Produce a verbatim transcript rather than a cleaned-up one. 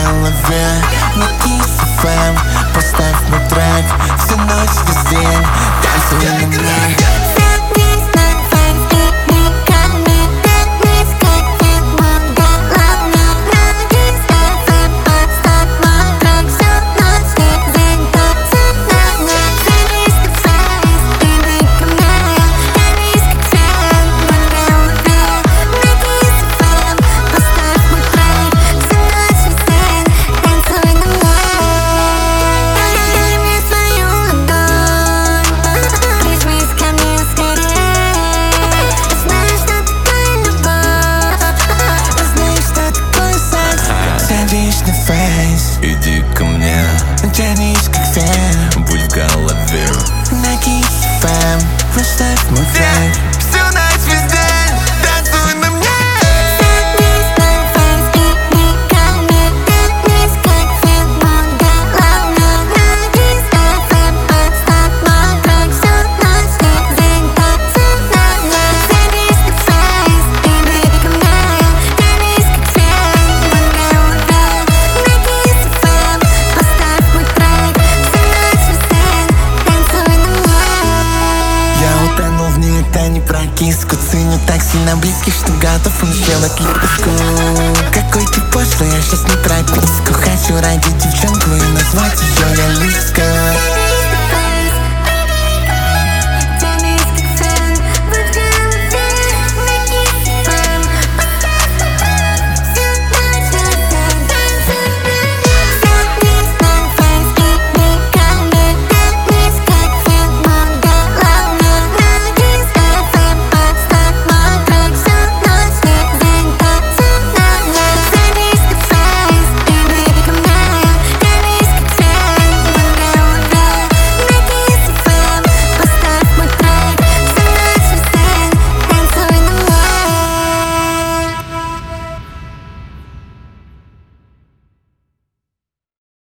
голове на Kiss эф эм. Поставь мой трек всю ночь, весь день. Танцуй на мне. Иди ко мне, тянись как фен, будь в голове. на Kiss эф эм. Поставь мой трек всю ночь, весь день. Танцуй на мне. Это не про киску, ценю так сильно близких, что готов он сделать лепешку. Какой ты пошлый, я сейчас не прописку. Хочу родить девчонку и назвать ее Лиска.